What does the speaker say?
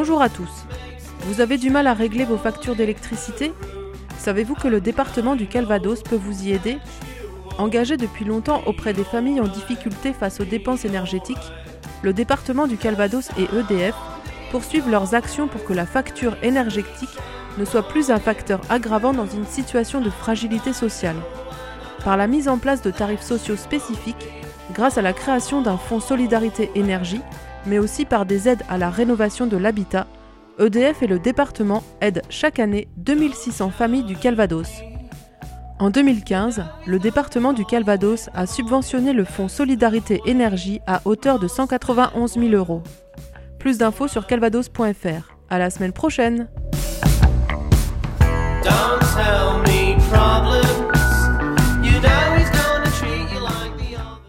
Bonjour à tous. Vous avez du mal à régler vos factures d'électricité ? Savez-vous que le département du Calvados peut vous y aider ? Engagé depuis longtemps auprès des familles en difficulté face aux dépenses énergétiques, le département du Calvados et EDF poursuivent leurs actions pour que la facture énergétique ne soit plus un facteur aggravant dans une situation de fragilité sociale. Par la mise en place de tarifs sociaux spécifiques, grâce à la création d'un fonds Solidarité Énergie, mais aussi par des aides à la rénovation de l'habitat, EDF et le département aident chaque année 2600 familles du Calvados. En 2015, le département du Calvados a subventionné le fonds Solidarité Énergie à hauteur de 191 000 €. Plus d'infos sur calvados.fr. À la semaine prochaine! Don't tell